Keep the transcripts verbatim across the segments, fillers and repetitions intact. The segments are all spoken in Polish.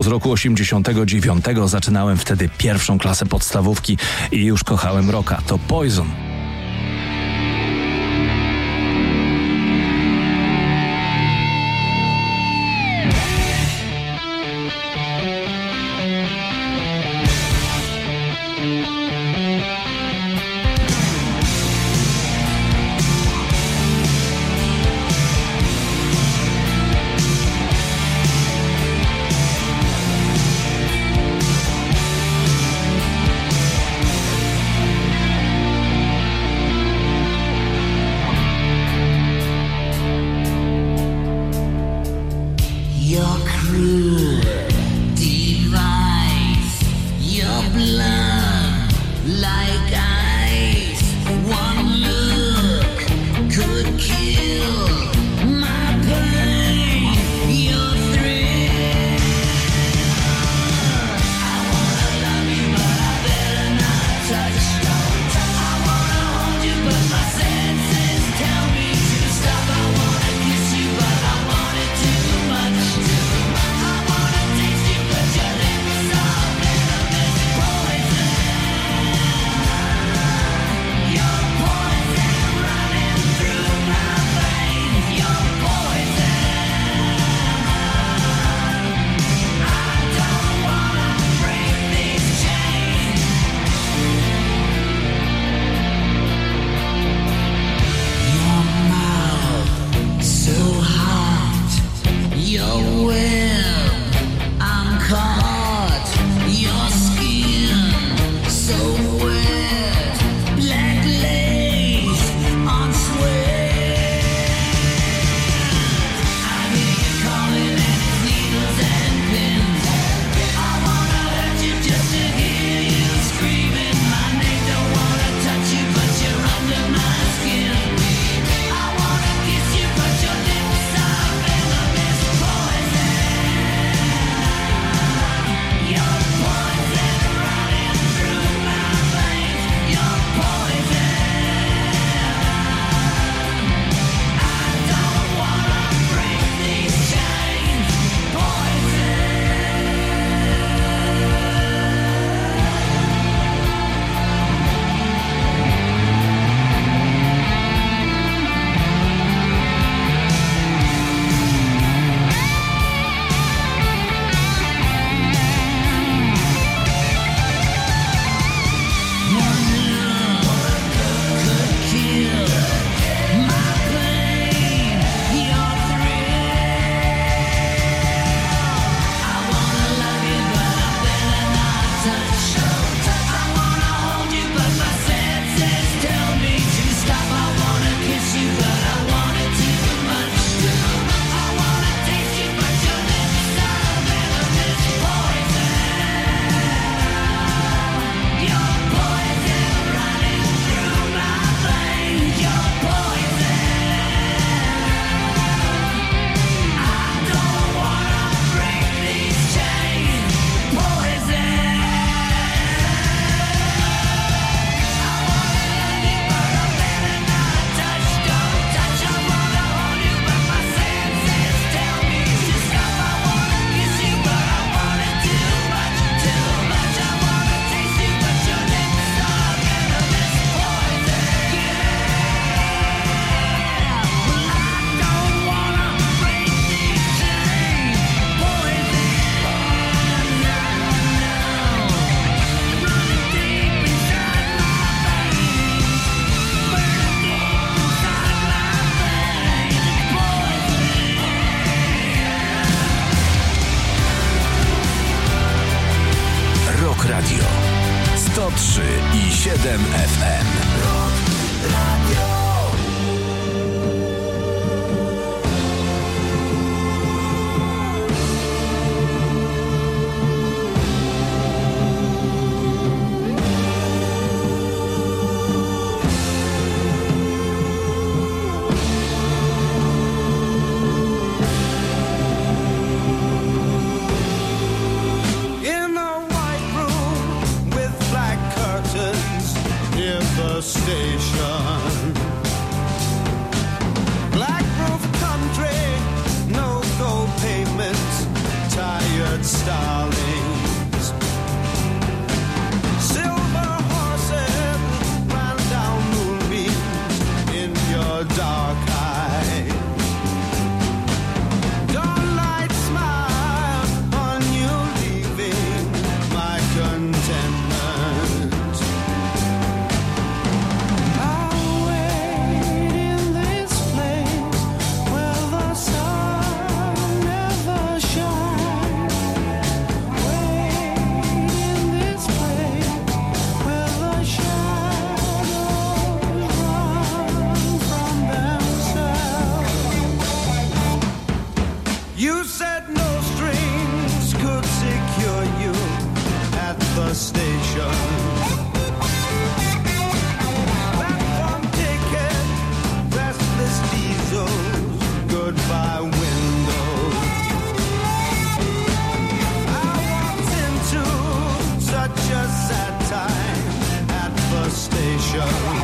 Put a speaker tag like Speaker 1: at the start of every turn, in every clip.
Speaker 1: roku osiemdziesiątego dziewiątego. Zaczynałem wtedy pierwszą klasę podstawówki i już kochałem rocka. To Poison.
Speaker 2: sto trzy i siedem F M.
Speaker 3: Station. the station. Platform ticket, restless diesels, goodbye windows. I walked into such a sad time at the station.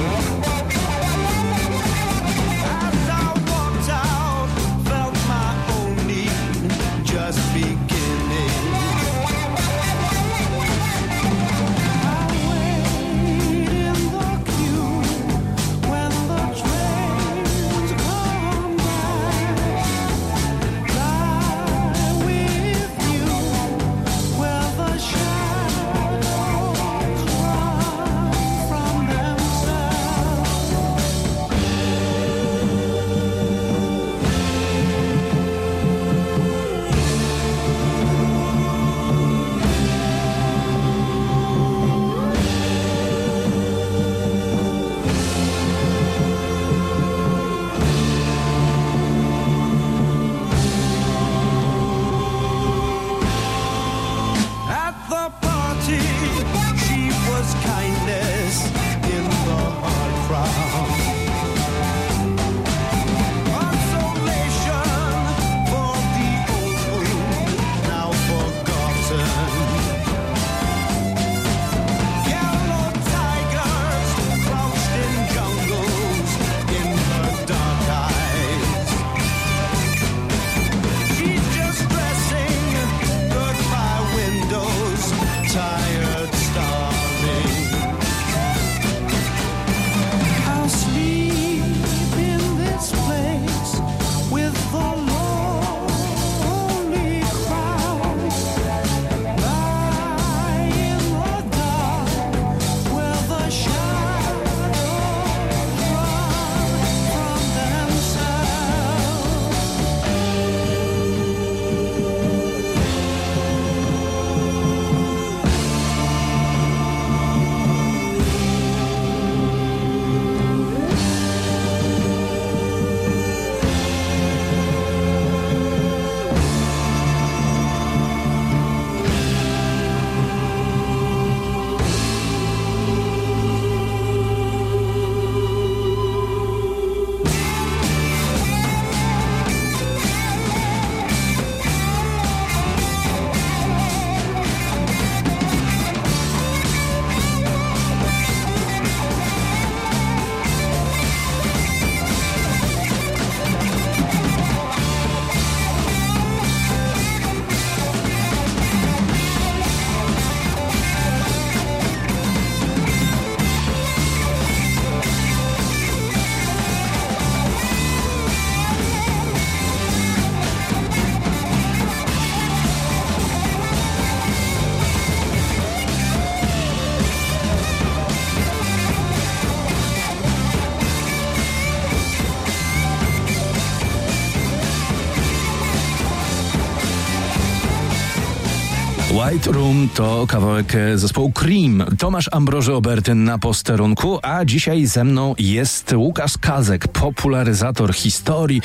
Speaker 1: White Room to kawałek zespołu Cream. Tomasz Ambroży Obertyn na posterunku, a dzisiaj ze mną jest Łukasz Kazek, popularyzator historii,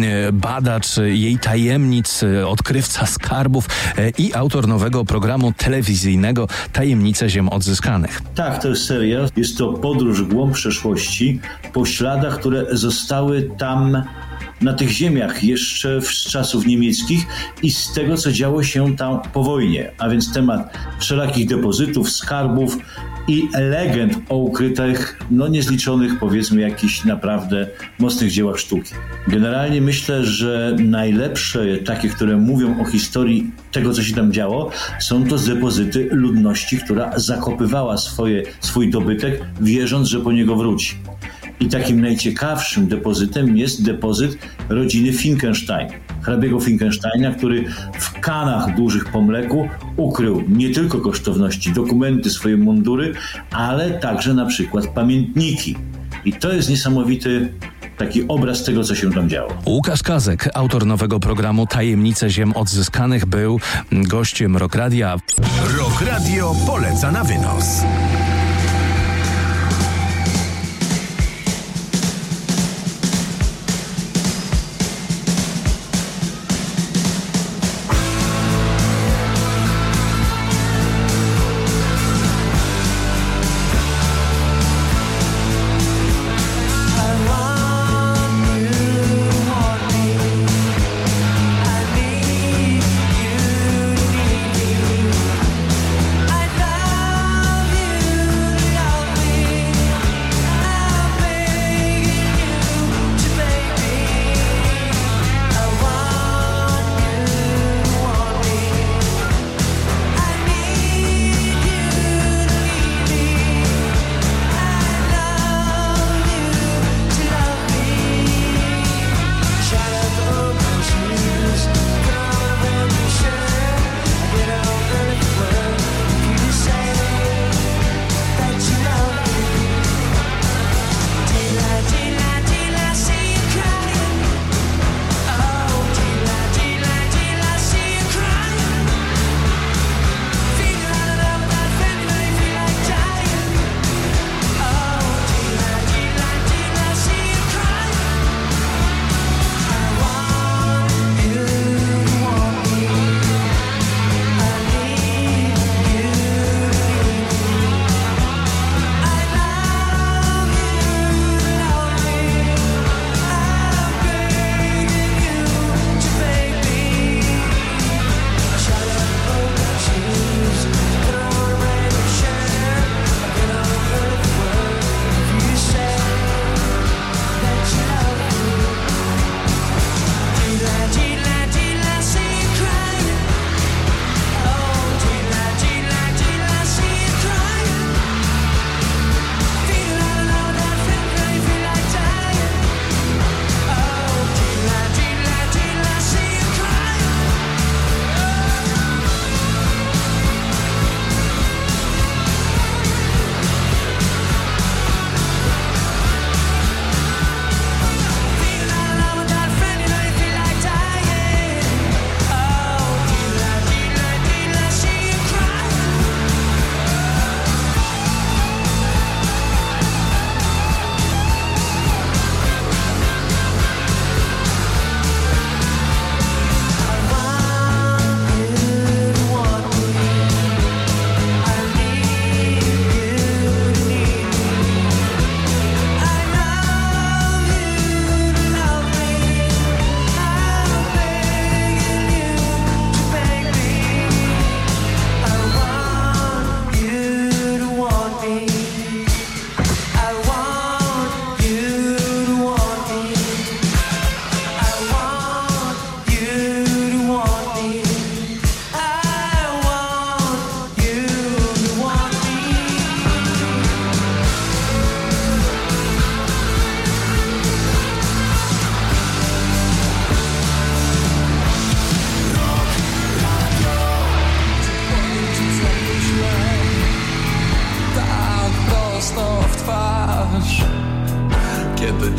Speaker 1: badacz jej tajemnic, odkrywca skarbów i autor nowego programu telewizyjnego Tajemnice Ziem Odzyskanych.
Speaker 4: Tak, to jest seria. Jest to podróż w głąb przeszłości po śladach, które zostały tam na tych ziemiach jeszcze z czasów niemieckich i z tego, co działo się tam po wojnie. A więc temat wszelakich depozytów, skarbów i legend o ukrytych, no niezliczonych, powiedzmy, jakichś naprawdę mocnych dziełach sztuki. Generalnie myślę, że najlepsze, takie, które mówią o historii tego, co się tam działo, są to depozyty ludności, która zakopywała swoje, swój dobytek, wierząc, że po niego wróci. I takim najciekawszym depozytem jest depozyt rodziny Finkenstein, hrabiego Finkensteina, który w kanach dużych po mleku ukrył nie tylko kosztowności, dokumenty, swoje mundury, ale także na przykład pamiętniki. I to jest niesamowity taki obraz tego, co się tam działo.
Speaker 1: Łukasz Kazek, autor nowego programu Tajemnice Ziem Odzyskanych, był gościem Rock Radia.
Speaker 2: Rock Radio poleca na wynos.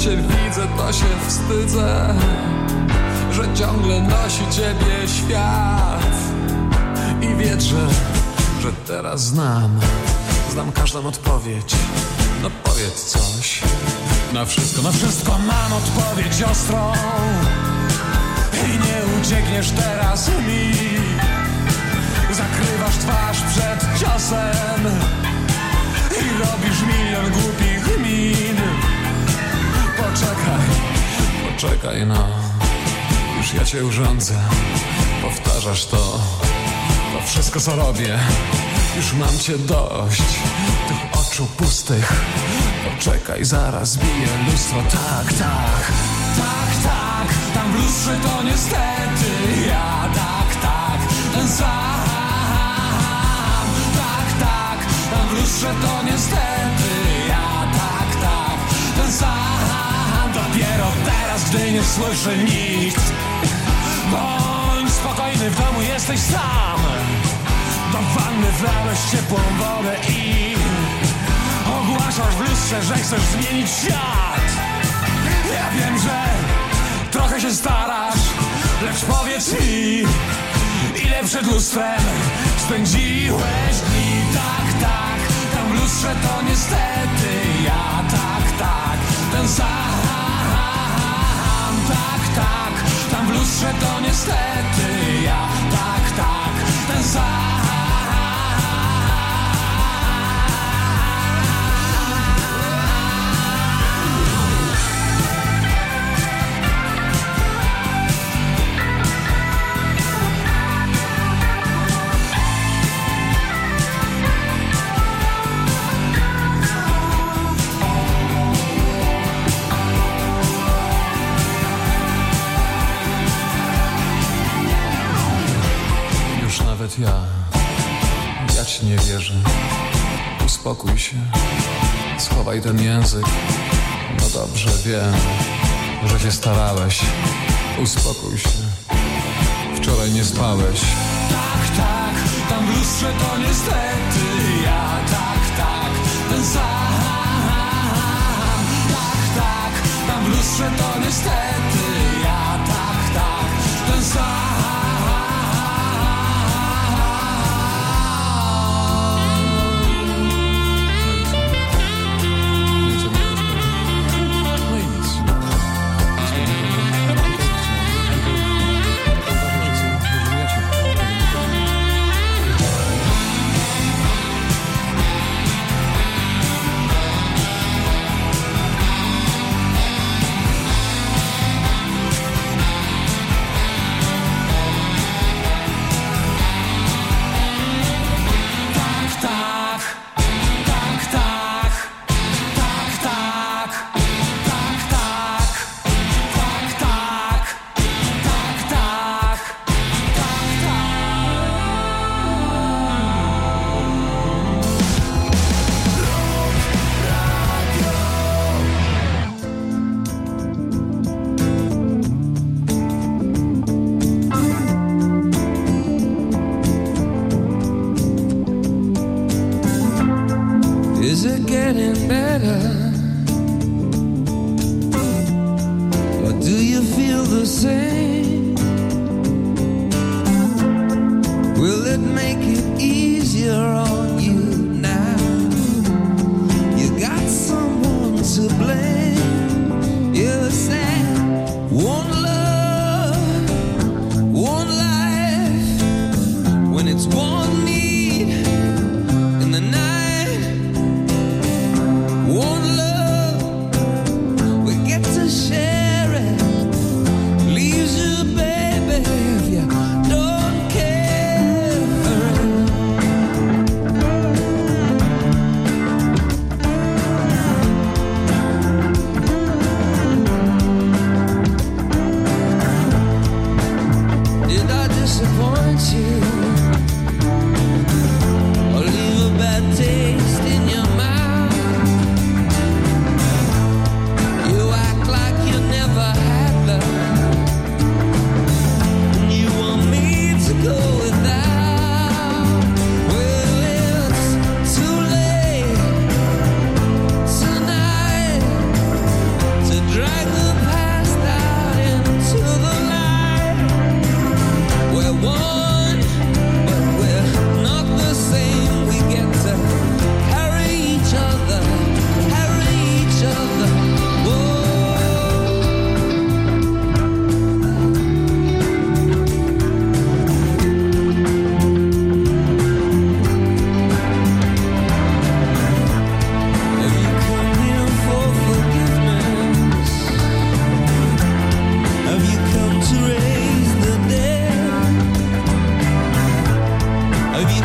Speaker 5: cię widzę, to się wstydzę, że ciągle nosi ciebie świat. I wiedz, że, że teraz znam, znam każdą odpowiedź. No powiedz coś. Na wszystko, na wszystko mam odpowiedź ostrą. I nie uciekniesz teraz mi. Zakrywasz twarz przed ciosem i robisz milion głupich min. Poczekaj, poczekaj no, już ja cię urządzę. Powtarzasz to, to wszystko co robię. Już mam cię dość, tych oczu pustych. Poczekaj, zaraz biję lustro. Tak, tak, tak, tak. Tam w lustrze to niestety ja. Tak, tak, ten sam. Tak, tak, tam w lustrze to niestety ja. Tak, tak, ten sam. Dopiero teraz, gdy nie słyszy nikt. Bądź spokojny, w domu jesteś sam. Do wanny wlałeś ciepłą wodę i ogłaszasz w lustrze, że chcesz zmienić świat. Ja wiem, że trochę się starasz, lecz powiedz mi, ile przed lustrem spędziłeś dni. Tak, tak, tam w lustrze to niestety ja. Tak, tak, ten sam. Tak, tak, tam w lustrze to niestety ja. Tak, tak, ten sam. Nawet ja, ja ci nie wierzę. Uspokój się, schowaj ten język. No dobrze, wiem, że się starałeś. Uspokój się, wczoraj nie spałeś. Tak, tak, tam w lustrze to niestety ja. Tak, tak, ten sam. Tak, tak, tam w lustrze to niestety ja. Tak, tak, ten sam.
Speaker 3: Disappoint you.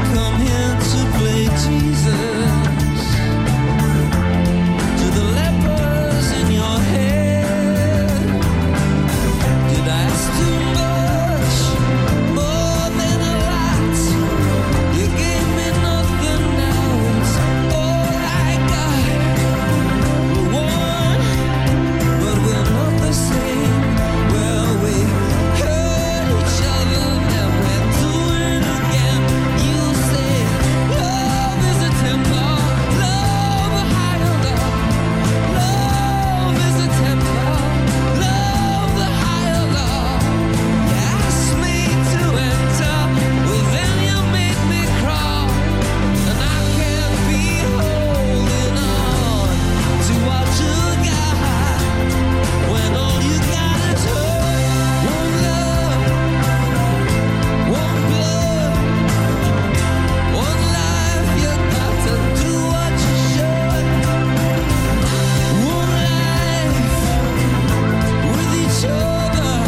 Speaker 3: come here to play Jesus? To the lepers in your head, did I ask too much? More than a lot. You gave me nothing, now it's all I got. We're one, but we're not the same. Well, we hurt each other, now we're doing it again. You say love is a temper, love a higher love. Love is a temper, love the higher love. You asked me to enter, well then you made me crawl, and I can't be holding on to what you got when all you got is hurt. One love, one blood, one life. You got to do what you should. One life with each other,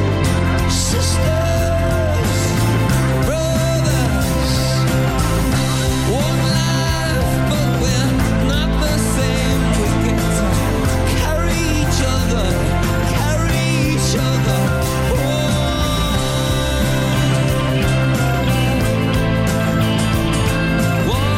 Speaker 3: sisters, brothers. One life, but we're not the same. We get to carry each other, carry each other. One, one.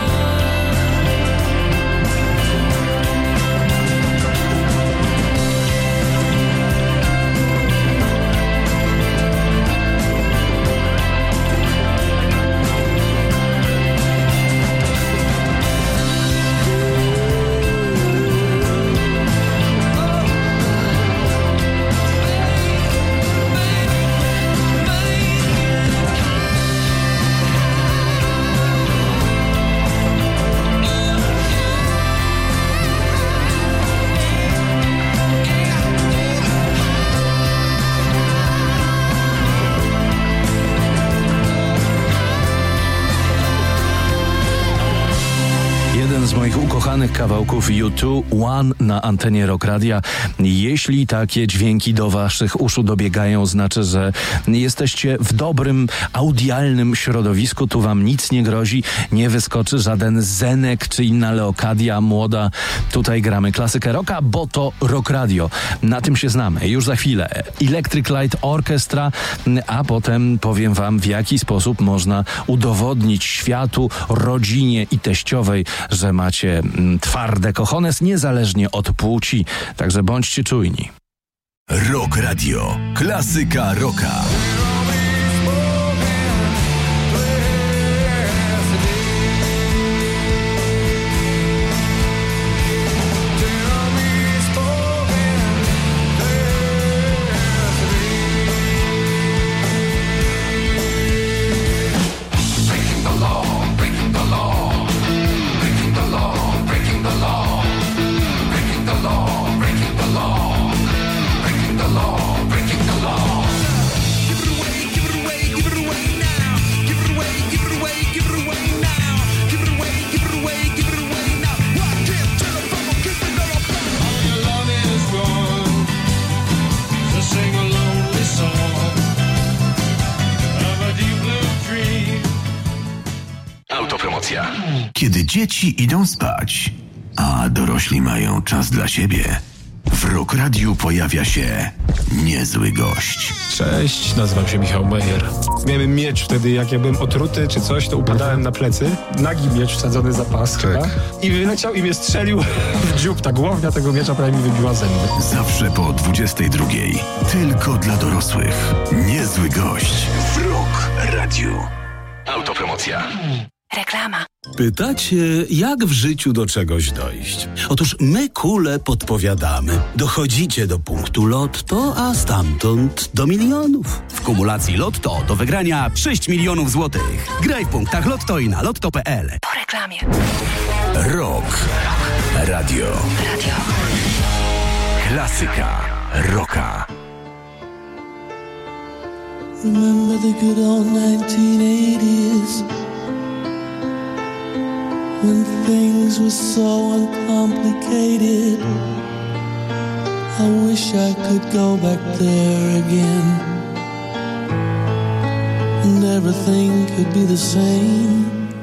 Speaker 1: Jeden z moich ukochanych kawałków U dwa, One na antenie Rock Radia. Jeśli takie dźwięki do waszych uszu dobiegają, znaczy, że jesteście w dobrym, audialnym środowisku, tu wam nic nie grozi, nie wyskoczy żaden Zenek czy inna Leokadia młoda. Tutaj gramy klasykę rocka, bo to Rock Radio. Na tym się znamy. Już za chwilę Electric Light Orchestra, a potem powiem wam, w jaki sposób można udowodnić światu, rodzinie i teściowej, że macie mm, twarde cojones niezależnie od płci. Także bądźcie czujni.
Speaker 2: Rock Radio. Klasyka rocka. Autopromocja. Kiedy dzieci idą spać, a dorośli mają czas dla siebie, w Rock Radiu pojawia się niezły gość.
Speaker 6: Cześć, nazywam się Michał Mejer. Miałem miecz wtedy, jak ja byłem otruty czy coś, to upadałem na plecy. Nagi miecz wsadzony za pas,
Speaker 1: Tak.
Speaker 6: chyba. I wyleciał i mnie strzelił w dziób. Ta głownia tego miecza prawie mi wybiła zęby.
Speaker 2: Zawsze po dwudziestej drugiej. Tylko dla dorosłych. Niezły gość w Rock Radiu. Autopromocja.
Speaker 7: Reklama.
Speaker 8: Pytacie, jak w życiu do czegoś dojść? Otóż my kule podpowiadamy. Dochodzicie do punktu Lotto, a stamtąd do milionów. W kumulacji Lotto do wygrania sześć milionów złotych. Graj w punktach Lotto i na lotto kropka p l.
Speaker 7: Po reklamie.
Speaker 2: Rock Radio.
Speaker 7: Radio.
Speaker 2: Klasyka rocka.
Speaker 3: Remember the good old nineteen eighties, when things were so uncomplicated. I wish I could go back there again, and everything could be the same.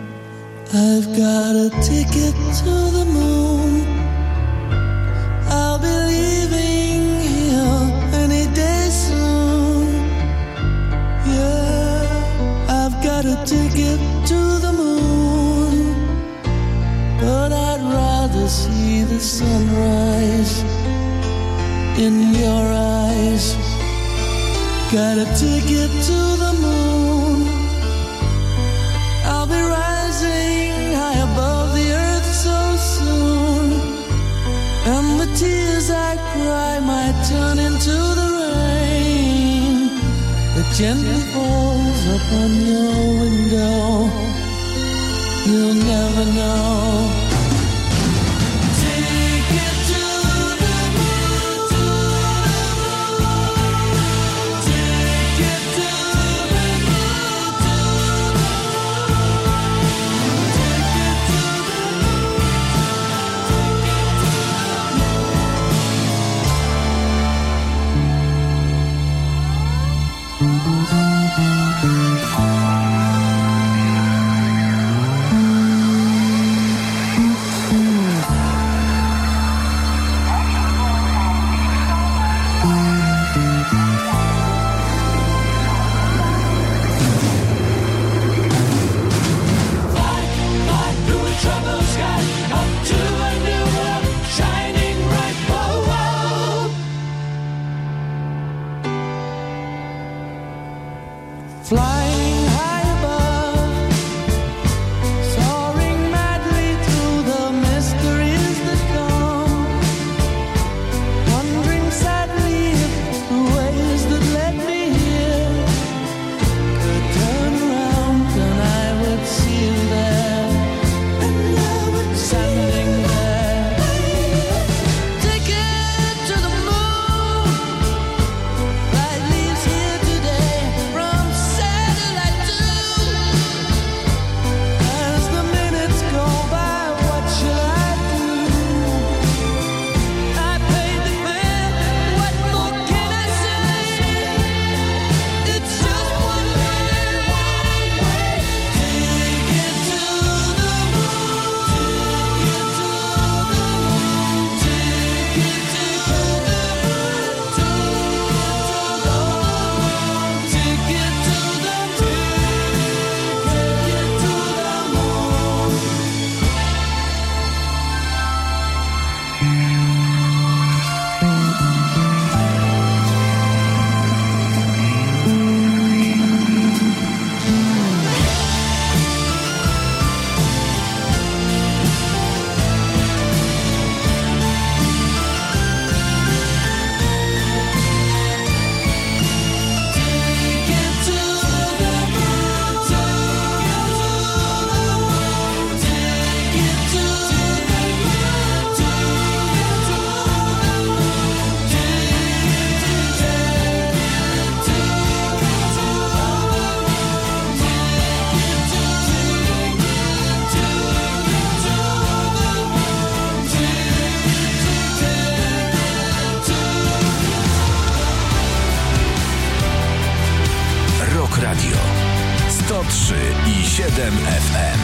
Speaker 3: got a ticket to the moon. I'll be leaving here any day soon. Yeah, I've got a ticket to the moon, but I'd rather see the sunrise in your eyes. Got a ticket to the moon. I'll be rising high above the earth so soon, and the tears I cry might turn into the rain that gently falls upon your window. You'll never know. Flying high above, soaring madly through the mysteries that come, wondering sadly if the ways that led me here could turn around and I would see you there, and I would standing there. Ticket to the moon, flight leaves here today from satellite two. As the minutes go by, what shall I do? I paid the fare, what more can I say? It's just one way, one way. Ticket to the moon, ticket to the moon, ticket to the moon, ticket to the moon, ticket to the moon, ticket to the moon.
Speaker 2: Rock Radio sto trzy i siedem F M.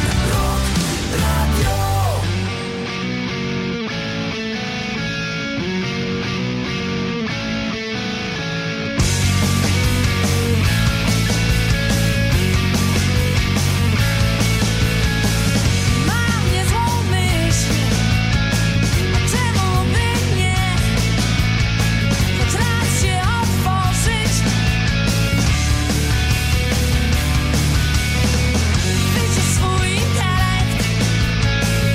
Speaker 7: Mam niezłą myśl, a czemu by nie? Choć raz się otworzyć, wycisz swój intelekt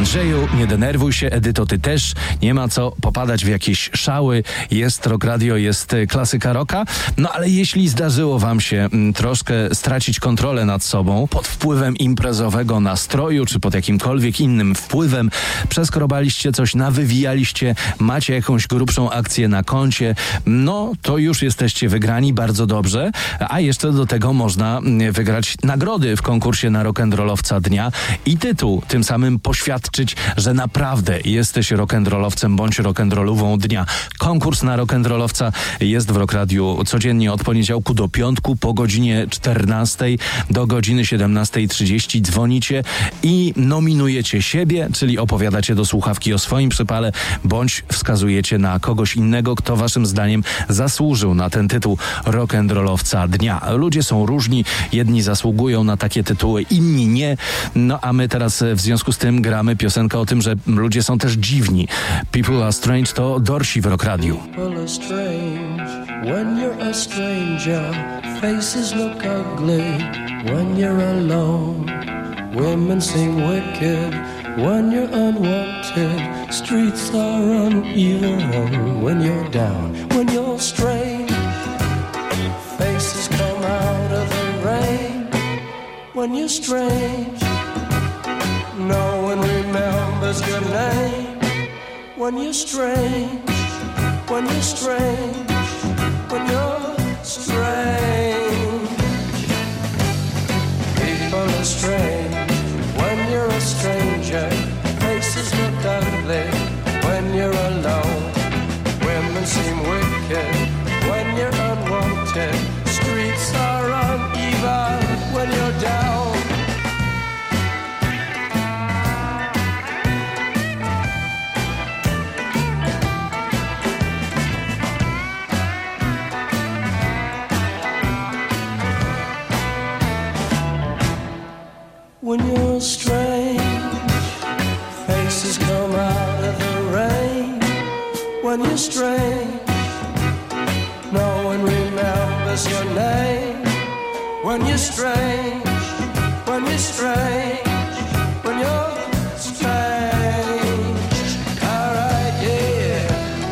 Speaker 1: Andrzeju, nie denerwuj się, Edyto, ty też. Nie ma co popadać w jakieś szały. Jest Rock Radio, jest klasyka rocka. No ale jeśli zdarzyło wam się m, troszkę stracić kontrolę nad sobą pod wpływem imprezowego nastroju, czy pod jakimkolwiek innym wpływem, przeskrobaliście coś, nawywijaliście, macie jakąś grubszą akcję na koncie, no to już jesteście wygrani, bardzo dobrze. A jeszcze do tego można wygrać nagrody w konkursie na rock'n'rollowca dnia i tytuł, tym samym poświadczyć, że naprawdę jesteś rock'n'rollowcem bądź rock'n'rollową dnia. Konkurs na rock'n'rollowca jest w Rock Radiu codziennie od poniedziałku do piątku po godzinie czternastej do godziny siedemnastej trzydzieści. Dzwonicie i nominujecie siebie, czyli opowiadacie do słuchawki o swoim przypale, bądź wskazujecie na kogoś innego, kto waszym zdaniem zasłużył na ten tytuł rock'n'rollowca dnia. Ludzie są różni, jedni zasługują na takie tytuły, inni nie. No a my teraz w związku z tym gramy piosenkę o tym, że ludzie są też dziwni. People Are Strange to Dorsi w Rock Radiu.
Speaker 9: People are strange when you're a stranger. Faces look ugly when you're alone. Women seem wicked when you're unwanted. Streets are uneven when you're down. When you're strange, faces come out of the rain. When you're strange, no one remembers your name. When you're strange, when you're strange, when you're strange. People are strange when you're a stranger. Faces look ugly when you're alone. Women seem wicked when you're unwanted. Streets are uneven when you're down. When you're strange, faces come out of the rain. When you're strange, no one remembers your name. When you're strange, when you're strange, when you're strange. Alright, yeah.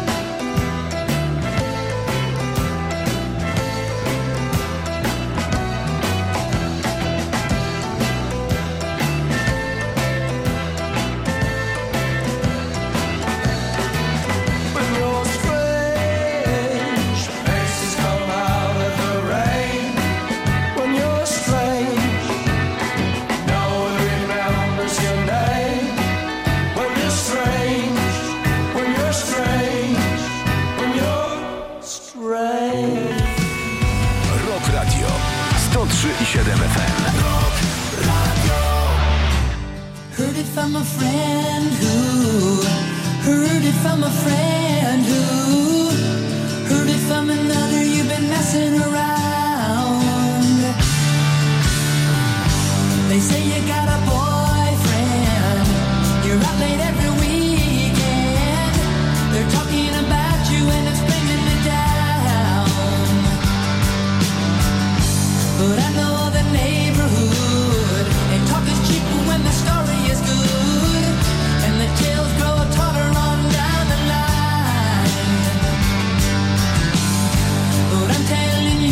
Speaker 9: When you're strange, faces come out of the rain. When you're strange, no one remembers your name. When you're strange, when you're strange, when you're strange.
Speaker 2: Rock Radio sto trzy i siedem F M.
Speaker 7: Heard it from a friend who heard it from a friend who heard it from another. You've been messing around. They say you got a boyfriend. You're out late every weekend. They're talking about you and it's bringing me down. But I know the neighborhood, and talk is cheap when the story is good, and the tales grow taller on down the line. But I'm telling you,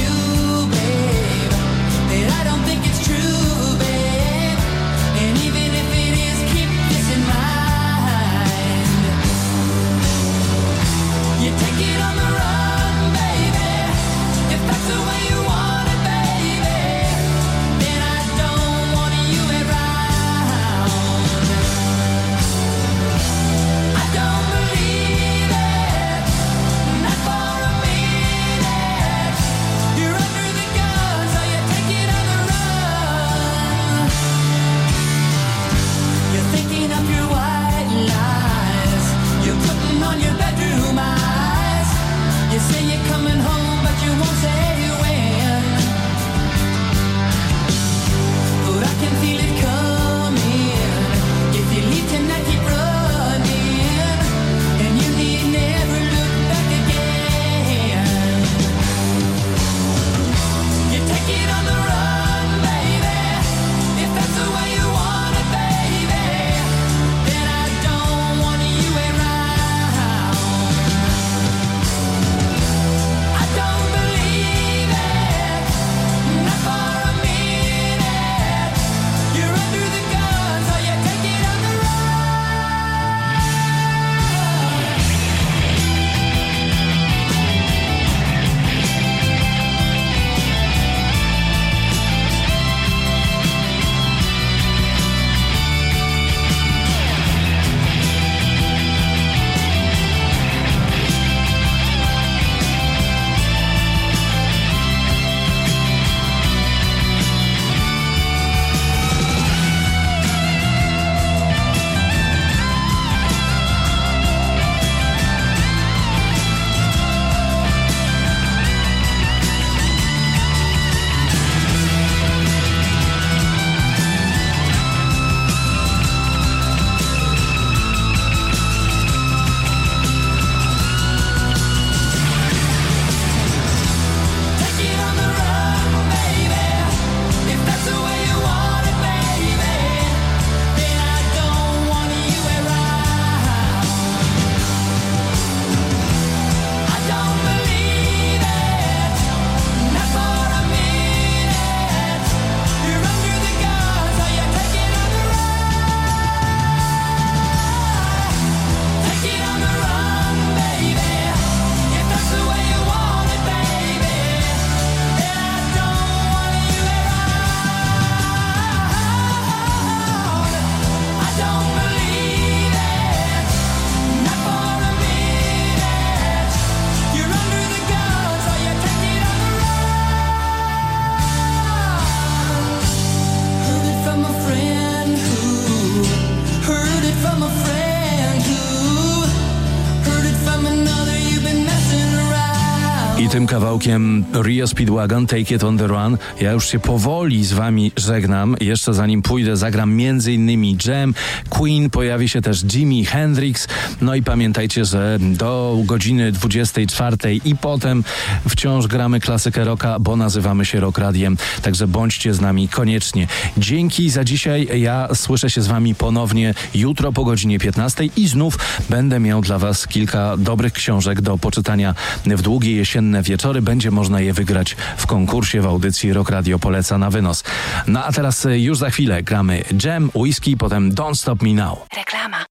Speaker 1: i tym kawałkiem Rio Speedwagon, Take It on the Run. Ja już się powoli z wami żegnam. Jeszcze zanim pójdę, zagram między innymi Jam, Queen, pojawi się też Jimi Hendrix. No i pamiętajcie, że do godziny dwudziestej czwartej i potem wciąż gramy klasykę rocka, bo nazywamy się Rock Radiem. Także bądźcie z nami koniecznie. Dzięki za dzisiaj. Ja słyszę się z wami ponownie jutro po godzinie piętnastej i znów będę miał dla was kilka dobrych książek do poczytania w długie jesienne wieczory. Będzie można je wygrać w konkursie w audycji Rock Radio Poleca na wynos. No a teraz już za chwilę gramy Jam, Whisky, potem Don't Stop Me Now.
Speaker 10: Reklama.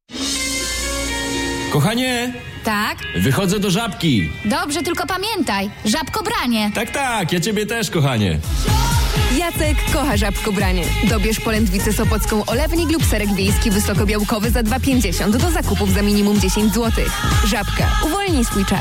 Speaker 11: Kochanie,
Speaker 10: Tak?
Speaker 11: wychodzę do Żabki.
Speaker 10: Dobrze, tylko pamiętaj, żabkobranie.
Speaker 11: Tak, tak, ja ciebie też, kochanie.
Speaker 12: Jacek kocha żabkobranie. Dobierz polędwicę sopocką, olewnik lub serek wiejski wysokobiałkowy za dwa pięćdziesiąt do zakupów za minimum dziesięć złotych. Żabka. Uwolnij swój czas.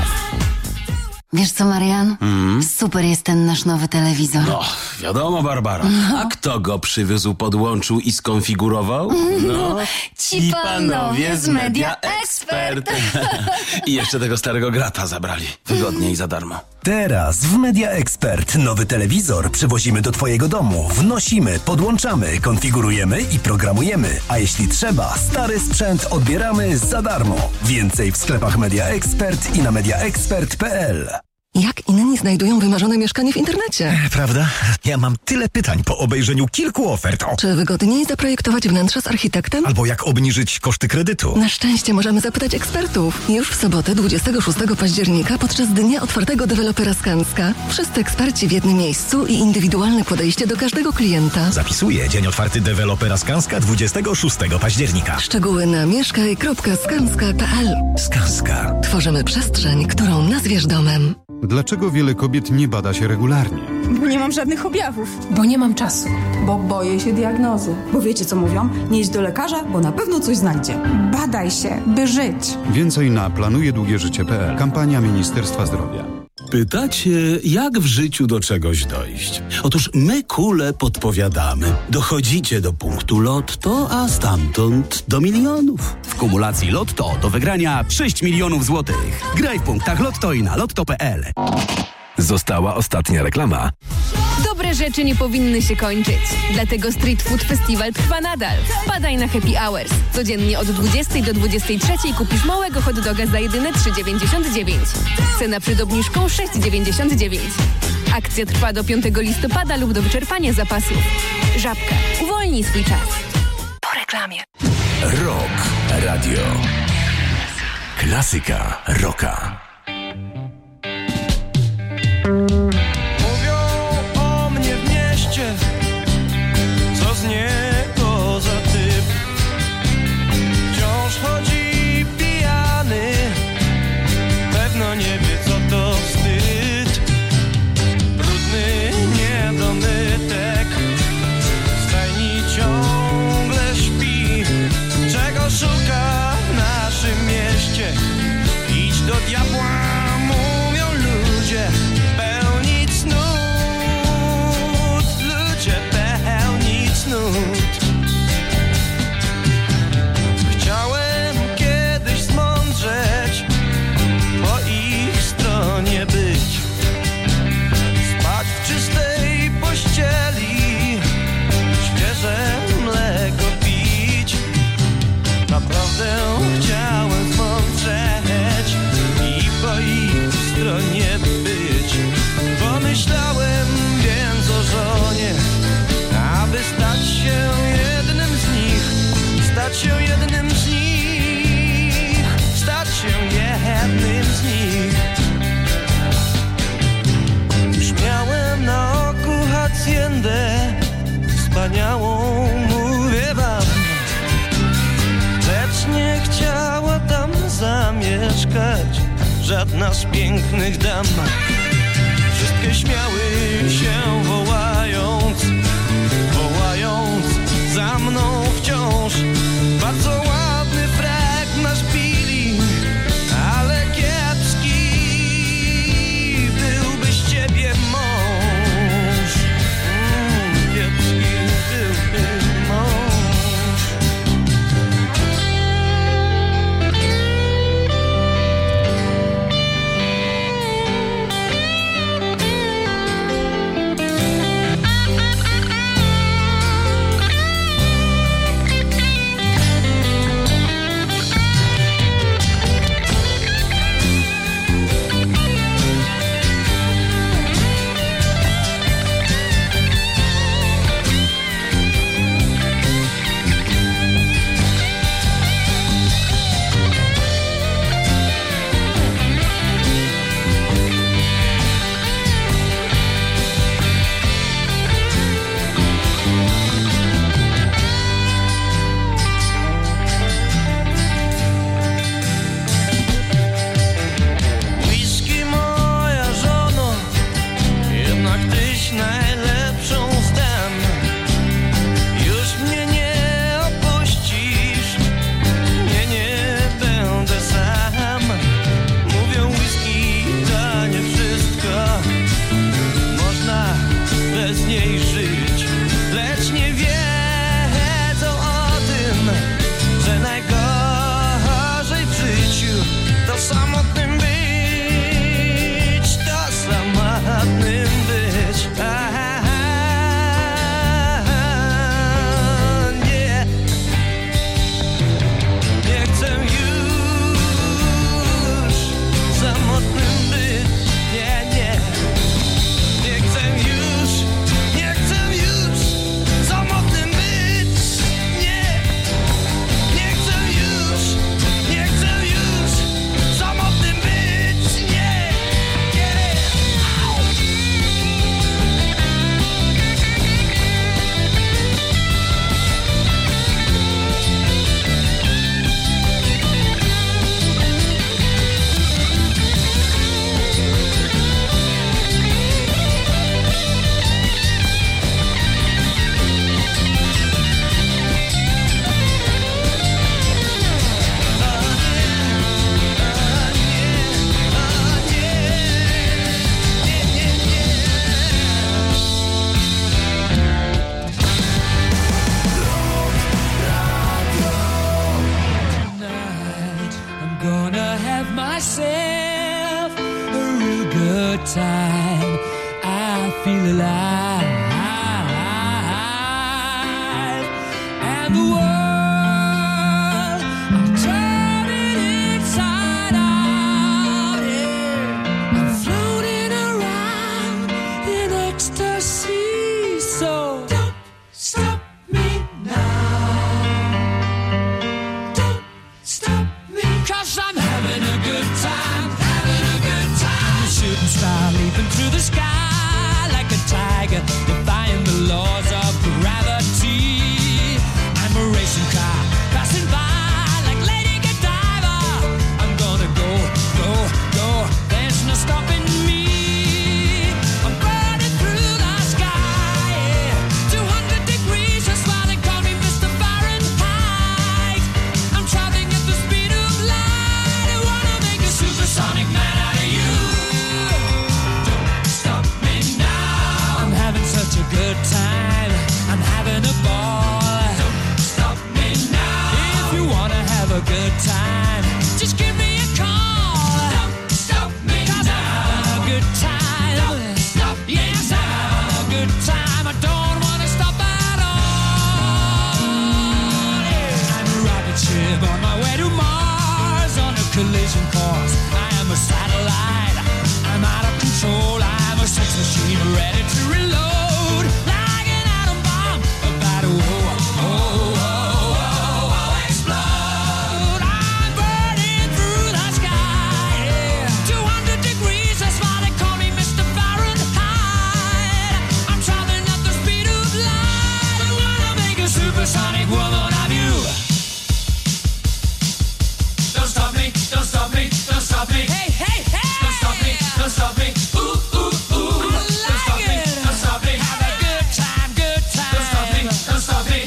Speaker 13: Wiesz co, Marian? Mm. Super jest ten nasz nowy telewizor.
Speaker 8: No, wiadomo, Barbara. No. A kto go przywiózł, podłączył i skonfigurował?
Speaker 13: No, ci panowie z Media Expert.
Speaker 8: I jeszcze tego starego grata zabrali. Wygodnie i za darmo.
Speaker 14: Teraz w Media Expert nowy telewizor przywozimy do twojego domu. Wnosimy, podłączamy, konfigurujemy i programujemy. A jeśli trzeba, stary sprzęt odbieramy za darmo. Więcej w sklepach Media Expert i na mediaexpert kropka p l.
Speaker 15: Jak inni znajdują wymarzone mieszkanie w internecie?
Speaker 14: Prawda? Ja mam tyle pytań po obejrzeniu kilku ofert. O.
Speaker 15: Czy wygodniej zaprojektować wnętrze z architektem?
Speaker 14: Albo jak obniżyć koszty kredytu?
Speaker 15: Na szczęście możemy zapytać ekspertów. Już w sobotę dwudziestego szóstego października podczas Dnia Otwartego Dewelopera Skanska. Wszyscy eksperci w jednym miejscu i indywidualne podejście do każdego klienta.
Speaker 14: Zapisuję Dzień Otwarty Dewelopera Skanska dwudziestego szóstego października.
Speaker 15: Szczegóły na mieszkaj kropka skanska kropka p l.
Speaker 14: Skanska.
Speaker 15: Tworzymy przestrzeń, którą nazwiesz domem.
Speaker 16: Dlaczego wiele kobiet nie bada się regularnie?
Speaker 17: Bo nie mam żadnych objawów.
Speaker 18: Bo nie mam czasu.
Speaker 17: Bo boję się diagnozy.
Speaker 18: Bo wiecie co mówią? Nie idź do lekarza, bo na pewno coś znajdzie.
Speaker 17: Badaj się, by żyć.
Speaker 16: Więcej na planuje długie życie kropka p l. Kampania Ministerstwa Zdrowia.
Speaker 8: Pytacie, jak w życiu do czegoś dojść? Otóż my, kule, podpowiadamy. Dochodzicie do punktu Lotto, a stamtąd do milionów. W kumulacji Lotto do wygrania sześć milionów złotych. Graj w punktach Lotto i na lotto kropka p l.
Speaker 2: Została ostatnia reklama.
Speaker 12: Dobre rzeczy nie powinny się kończyć. Dlatego Street Food Festival trwa nadal. Wpadaj na Happy Hours. Codziennie od dwudziestej do dwudziestej trzeciej kupisz małego hot doga za jedyne trzy dziewięćdziesiąt dziewięć. Cena przed obniżką sześć dziewięćdziesiąt dziewięć. Akcja trwa do piątego listopada lub do wyczerpania zapasów. Żabka. Uwolnij swój czas. Po reklamie.
Speaker 2: Rock Radio. Klasyka rocka.
Speaker 5: Mówią o mnie w mieście, co z niego za typ. Wciąż chodzi pijany, pewno nie wie co to wstyd. Brudny niedomytek, w stajni ciągle śpi. Czego szuka w naszym mieście? Idź do diabła, mówią ludzie. Pełnić snut, ludzie pełnić snut. Chciałem kiedyś zmądrzeć, po ich stronie być. Spać w czystej pościeli, świeże mleko pić. Naprawdę chciałem zmądrzeć i po ich stronie być. Pomyślałem więc o żonie, aby stać się jednym z nich. Stać się jednym z nich. Stać się jednym z nich. Już miałem na oku haciendę wspaniałą, mówię wam. Lecz nie chciała tam zamieszkać żadna z pięknych dam. Wszystkie śmiały się wołając, wołając za mną wciąż. Bardzo ładny frek masz Billy, ale kiepski byłby z ciebie mąż. Mm, kiepski byłby mąż.
Speaker 3: myself a real good time. I feel alive, and the world, I'm turning inside out. Yeah, I'm floating around in ecstasy. So don't stop me now. Don't stop me, 'cause I'm having a good time, having a good time. A shooting star leaping through the sky like a tiger, defying the laws of gravity. I'm a racing car passing by like Lady Godiva. I'm gonna go, go, go. There's no stopping me. I'm burning through the sky. Yeah. two hundred degrees, that's why they call me Mister Fahrenheit. I'm traveling at the speed of light. I wanna make a supersonic man out of you. Don't stop me now. I'm having such a good time. I'm having a ball. Don't stop me now. If you wanna have a good time, just give me a call. Don't stop me 'cause now. I'm having a good time. Don't stop yes, I'm having a good time. I don't wanna stop at all. Yeah. I'm a rocket ship on my way to Mars on a collision course. I am a satellite. I'm out of control. I'm a sex machine ready to reload like an atom bomb about to oh, oh, oh, oh, oh, explode. I'm burning through the sky. Yeah. two hundred degrees, that's why they call me Mister Fahrenheit. I'm traveling at the speed of light. I wanna make a supersonic woman of you. Don't stop me, don't stop me, don't stop me. Hey, hey, hey! Don't stop me, don't stop me. Ooh, ooh, ooh. Don't stop me, don't stop me. Have a good time, good time. Don't stop me, don't stop me.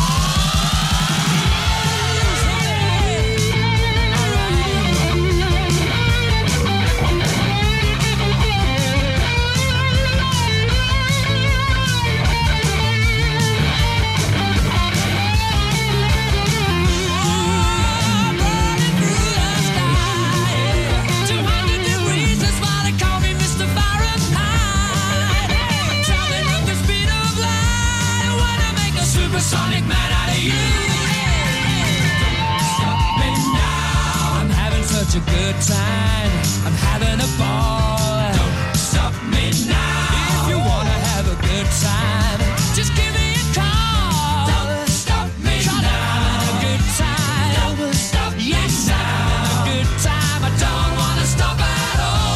Speaker 3: two hundred degrees, that's why they call me Mister Fahrenheit. I'm traveling at the speed of light. I wanna make a supersonic man out of you. Don't stop me now. I'm having such a good time. I'm having a ball. Don't stop me now. If you wanna have a good time, just give me a call. Don't stop me now. I'm having a good time. Don't stop yes, I'm having a good time. I don't wanna stop at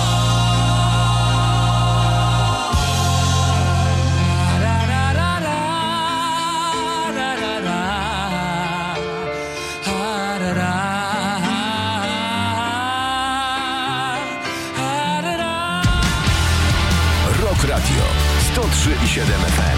Speaker 3: all. Da, da, da, da, da, da, da. Ah, da, da. Ah, da, da.
Speaker 2: Rock Radio sto trzy i siedem F M.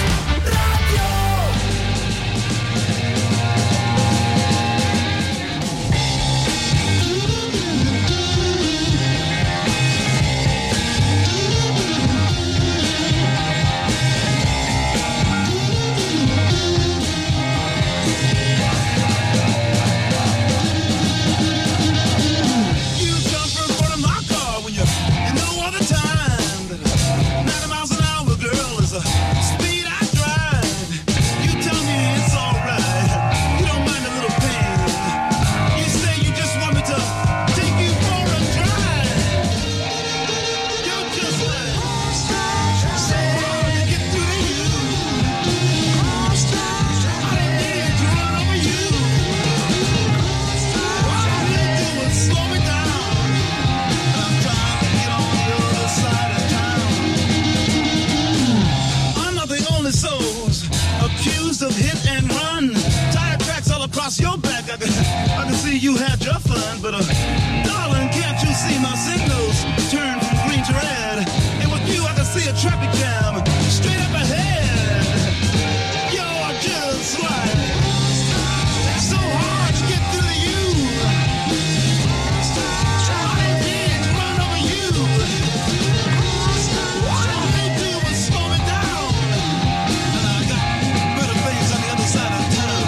Speaker 19: You jump in front of my car when you, you know all the time that ninety miles an hour, girl, is a speed I drive. You tell me it's alright. You don't mind a little pain. You say you just want me to take you for a drive. You're just like say to get through to you. I didn't need to run over you. All I need to do is slow me down. I'm trying to get on the other side of town. I'm not the only souls accused of hit and run. Tire tracks all across your back. I can, I can see you had your fun, but uh, darling, can't you see my signals turn from green to red? And with you, I can see a traffic jam straight up ahead. You're just like so hard to get through to you. I didn't mean to run over you. All I need to do is slow me down. And I got better things on the other side of town.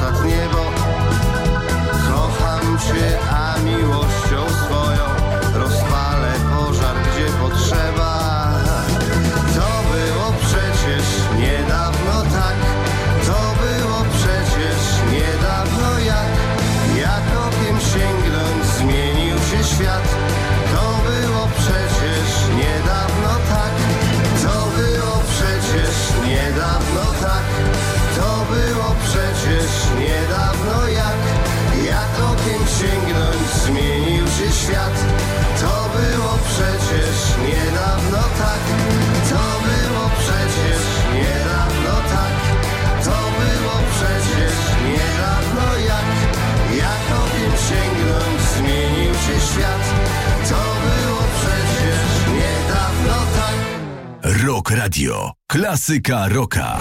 Speaker 20: posad niebo. Kocham cię, a miłością swoją rozpalę pożar, gdzie potrzeba. To było przecież niedawno tak, to było przecież niedawno jak, jak okiem sięgnąć zmienił się świat. To było przecież niedawno tak, to było przecież niedawno tak, to było przecież niedawno jak, jak okiem sięgnąć zmienił się świat. To było przecież niedawno tak, to było przecież niedawno tak, to było przecież niedawno jak, jak okiem sięgnąć zmienił się świat. To było przecież niedawno tak.
Speaker 2: Rock Radio. Klasyka rocka.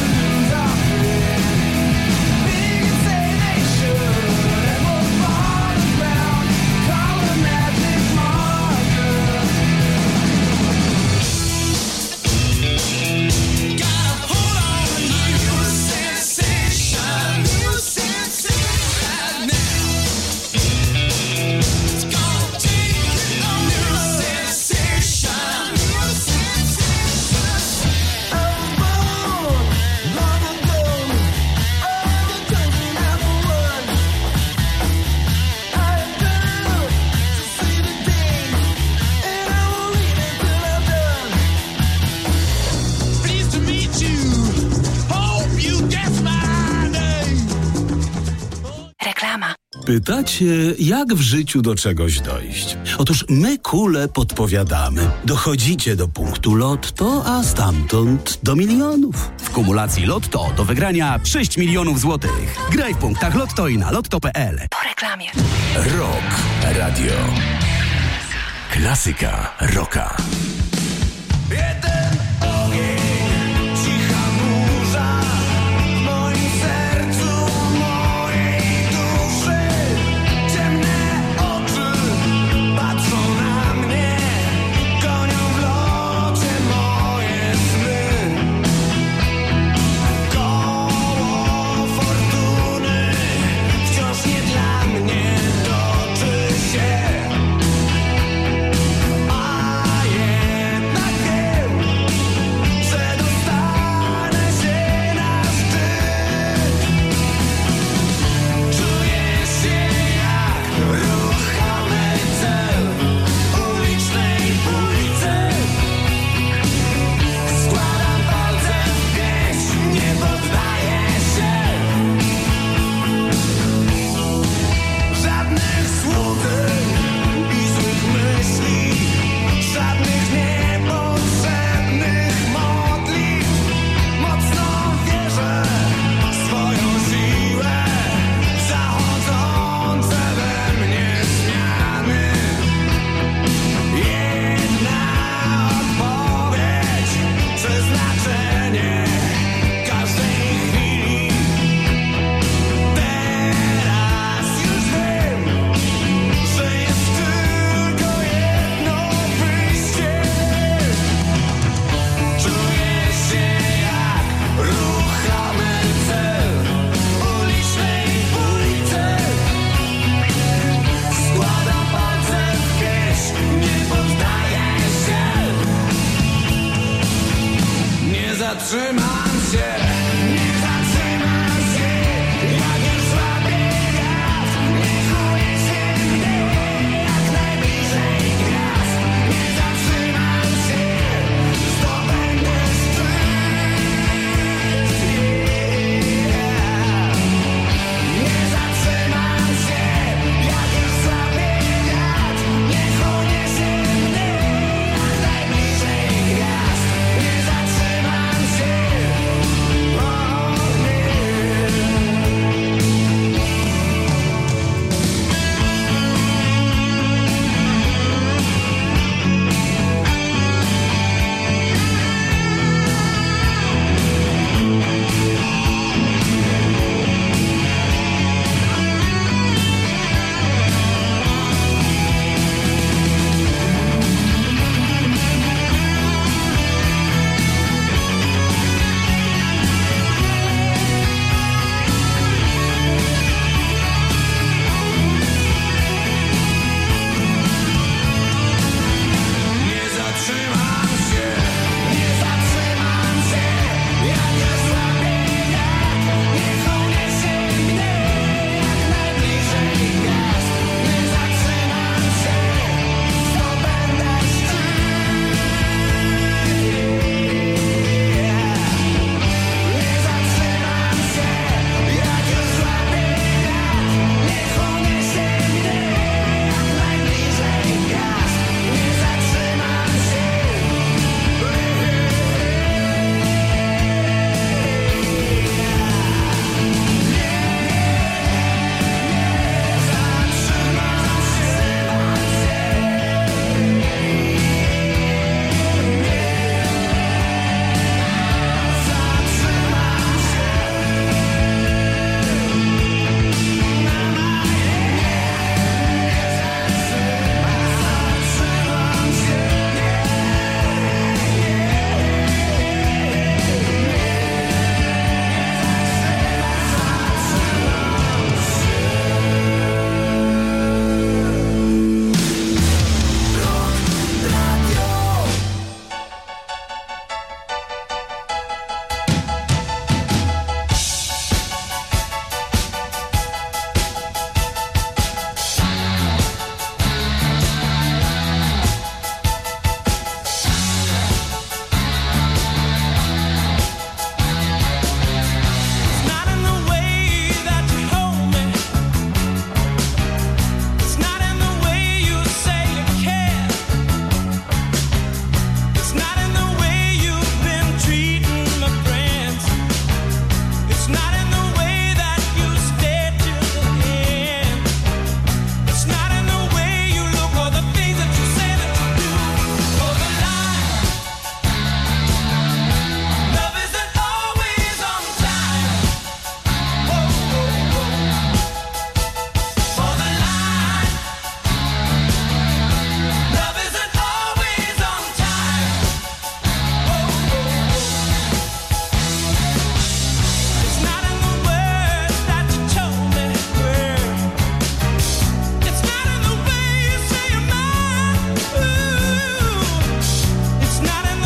Speaker 8: Pytacie, jak w życiu do czegoś dojść? Otóż my kule podpowiadamy. Dochodzicie do punktu lotto, a stamtąd do milionów.
Speaker 21: W kumulacji lotto do wygrania sześć milionów złotych. Graj w punktach lotto i na lotto kropka pe el.
Speaker 12: Po reklamie.
Speaker 2: Rock Radio. Klasyka rocka.